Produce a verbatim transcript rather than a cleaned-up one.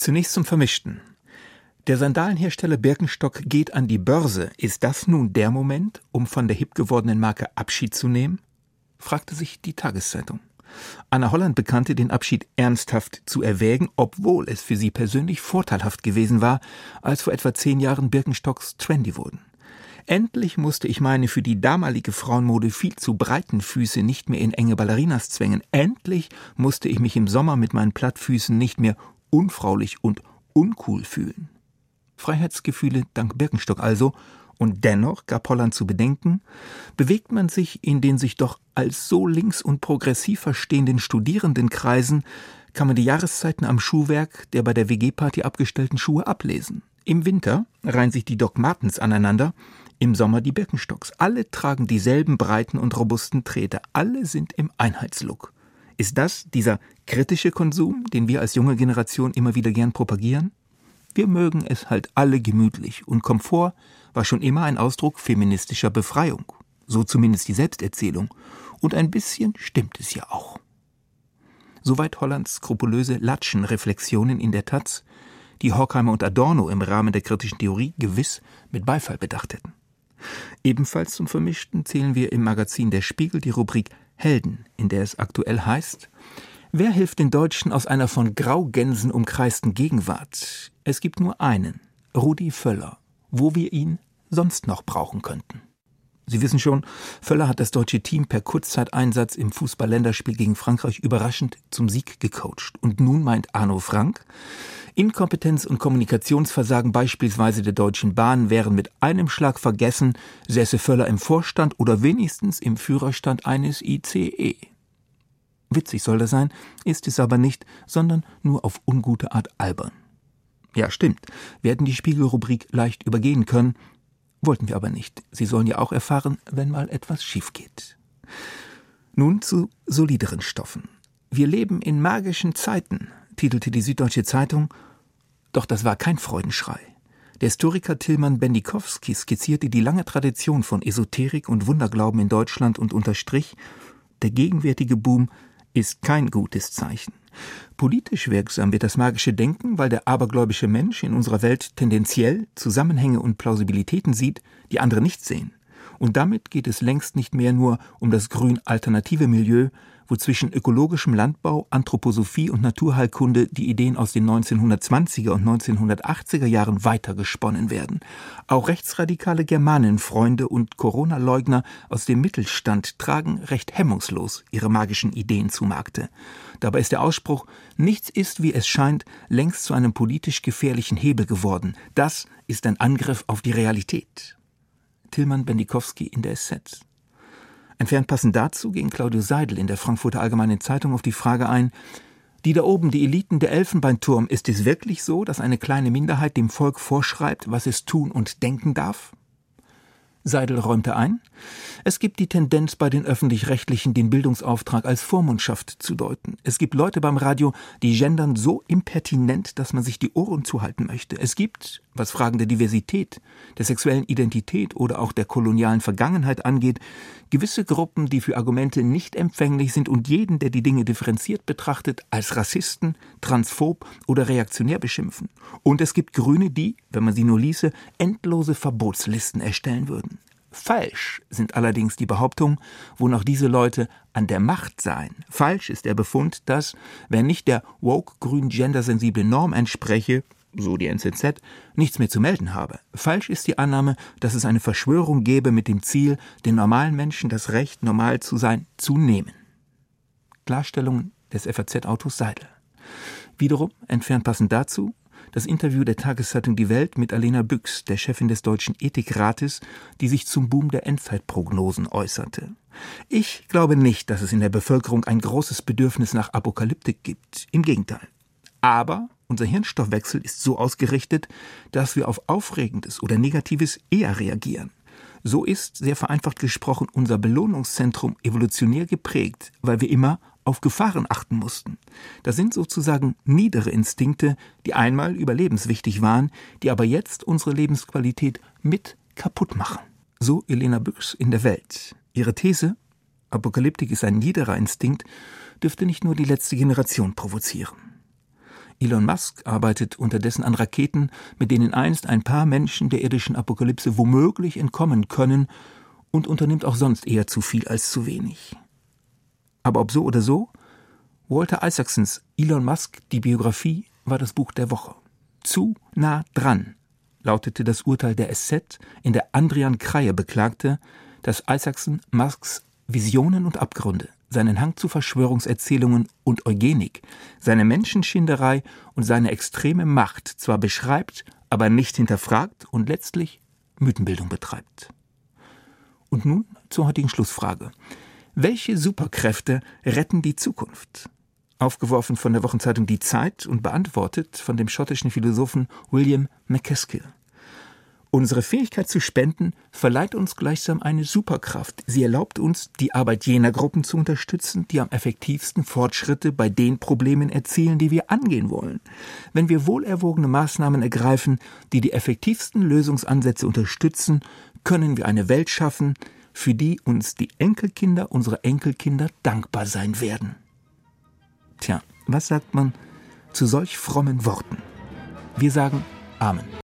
Zunächst zum Vermischten. Der Sandalenhersteller Birkenstock geht an die Börse. Ist das nun der Moment, um von der hip gewordenen Marke Abschied zu nehmen? Fragte sich die Tageszeitung. Anna Holland bekannte, den Abschied ernsthaft zu erwägen, obwohl es für sie persönlich vorteilhaft gewesen war, als vor etwa zehn Jahren Birkenstocks trendy wurden. Endlich musste ich meine für die damalige Frauenmode viel zu breiten Füße nicht mehr in enge Ballerinas zwängen. Endlich musste ich mich im Sommer mit meinen Plattfüßen nicht mehr unfraulich und uncool fühlen. Freiheitsgefühle dank Birkenstock also, und dennoch gab Holland zu bedenken, bewegt man sich in den sich doch als so links und progressiv verstehenden Studierendenkreisen, kann man die Jahreszeiten am Schuhwerk der bei der W G-Party abgestellten Schuhe ablesen. Im Winter reihen sich die Doc Martens aneinander, im Sommer die Birkenstocks. Alle tragen dieselben breiten und robusten Träte, alle sind im Einheitslook. Ist das dieser kritische Konsum, den wir als junge Generation immer wieder gern propagieren? Wir mögen es halt alle gemütlich, und Komfort war schon immer ein Ausdruck feministischer Befreiung. So zumindest die Selbsterzählung. Und ein bisschen stimmt es ja auch. Soweit Hollands skrupulöse Latschen-Reflexionen in der Taz, die Horkheimer und Adorno im Rahmen der kritischen Theorie gewiss mit Beifall bedacht hätten. Ebenfalls zum Vermischten zählen wir im Magazin Der Spiegel die Rubrik Helden, in der es aktuell heißt: Wer hilft den Deutschen aus einer von Graugänsen umkreisten Gegenwart? Es gibt nur einen, Rudi Völler, wo wir ihn sonst noch brauchen könnten. Sie wissen schon, Völler hat das deutsche Team per Kurzzeiteinsatz im Fußball-Länderspiel gegen Frankreich überraschend zum Sieg gecoacht. Und nun meint Arno Frank, Inkompetenz und Kommunikationsversagen beispielsweise der Deutschen Bahn wären mit einem Schlag vergessen, säße Völler im Vorstand oder wenigstens im Führerstand eines I C E. Witzig soll das sein, ist es aber nicht, sondern nur auf ungute Art albern. Ja, stimmt, wir hätten die Spiegelrubrik leicht übergehen können, wollten wir aber nicht. Sie sollen ja auch erfahren, wenn mal etwas schief geht. Nun zu solideren Stoffen. Wir leben in magischen Zeiten, titelte die Süddeutsche Zeitung, doch das war kein Freudenschrei. Der Historiker Tilman Bendikowski skizzierte die lange Tradition von Esoterik und Wunderglauben in Deutschland und unterstrich, der gegenwärtige Boom ist kein gutes Zeichen. Politisch wirksam wird das magische Denken, weil der abergläubische Mensch in unserer Welt tendenziell Zusammenhänge und Plausibilitäten sieht, die andere nicht sehen. Und damit geht es längst nicht mehr nur um das grün-alternative Milieu, wo zwischen ökologischem Landbau, Anthroposophie und Naturheilkunde die Ideen aus den neunzehnhundertzwanziger und neunzehnhundertachtziger Jahren weitergesponnen werden. Auch rechtsradikale Germanenfreunde und Corona-Leugner aus dem Mittelstand tragen recht hemmungslos ihre magischen Ideen zu Markte. Dabei ist der Ausspruch, nichts ist, wie es scheint, längst zu einem politisch gefährlichen Hebel geworden. Das ist ein Angriff auf die Realität. Tilman Bendikowski in der S Z. Entfernt passend dazu ging Claudio Seidel in der Frankfurter Allgemeinen Zeitung auf die Frage ein, die da oben, die Eliten der Elfenbeinturm, ist es wirklich so, dass eine kleine Minderheit dem Volk vorschreibt, was es tun und denken darf? Seidel räumte ein, es gibt die Tendenz bei den Öffentlich-Rechtlichen, den Bildungsauftrag als Vormundschaft zu deuten. Es gibt Leute beim Radio, die gendern so impertinent, dass man sich die Ohren zuhalten möchte. Es gibt, was Fragen der Diversität, der sexuellen Identität oder auch der kolonialen Vergangenheit angeht, gewisse Gruppen, die für Argumente nicht empfänglich sind und jeden, der die Dinge differenziert betrachtet, als Rassisten, transphob oder reaktionär beschimpfen. Und es gibt Grüne, die, wenn man sie nur ließe, endlose Verbotslisten erstellen würden. Falsch sind allerdings die Behauptungen, wonach diese Leute an der Macht seien. Falsch ist der Befund, dass, wenn nicht der woke grün gendersensible Norm entspreche, so die N Z Z, nichts mehr zu melden habe. Falsch ist die Annahme, dass es eine Verschwörung gäbe mit dem Ziel, den normalen Menschen das Recht, normal zu sein, zu nehmen. Klarstellung des F A Z-Autors Seidel. Wiederum, entfernt passend dazu, das Interview der Tageszeitung Die Welt mit Alena Büchs, der Chefin des Deutschen Ethikrates, die sich zum Boom der Endzeitprognosen äußerte. Ich glaube nicht, dass es in der Bevölkerung ein großes Bedürfnis nach Apokalyptik gibt. Im Gegenteil. Aber unser Hirnstoffwechsel ist so ausgerichtet, dass wir auf Aufregendes oder Negatives eher reagieren. So ist, sehr vereinfacht gesprochen, unser Belohnungszentrum evolutionär geprägt, weil wir immer auf Gefahren achten mussten. Das sind sozusagen niedere Instinkte, die einmal überlebenswichtig waren, die aber jetzt unsere Lebensqualität mit kaputt machen. So Elena Büchs in der Welt. Ihre These, Apokalyptik ist ein niederer Instinkt, dürfte nicht nur die letzte Generation provozieren. Elon Musk arbeitet unterdessen an Raketen, mit denen einst ein paar Menschen der irdischen Apokalypse womöglich entkommen können, und unternimmt auch sonst eher zu viel als zu wenig. Aber ob so oder so, Walter Isaacsons Elon Musk, die Biografie, war das Buch der Woche. Zu nah dran, lautete das Urteil der S Z, in der Andrian Kreie beklagte, dass Isaacson Musks Visionen und Abgründe, seinen Hang zu Verschwörungserzählungen und Eugenik, seine Menschenschinderei und seine extreme Macht zwar beschreibt, aber nicht hinterfragt und letztlich Mythenbildung betreibt. Und nun zur heutigen Schlussfrage. Welche Superkräfte retten die Zukunft? Aufgeworfen von der Wochenzeitung Die Zeit und beantwortet von dem schottischen Philosophen William McCaskill. Unsere Fähigkeit zu spenden verleiht uns gleichsam eine Superkraft. Sie erlaubt uns, die Arbeit jener Gruppen zu unterstützen, die am effektivsten Fortschritte bei den Problemen erzielen, die wir angehen wollen. Wenn wir wohlerwogene Maßnahmen ergreifen, die die effektivsten Lösungsansätze unterstützen, können wir eine Welt schaffen, für die uns die Enkelkinder unserer Enkelkinder dankbar sein werden. Tja, was sagt man zu solch frommen Worten? Wir sagen Amen.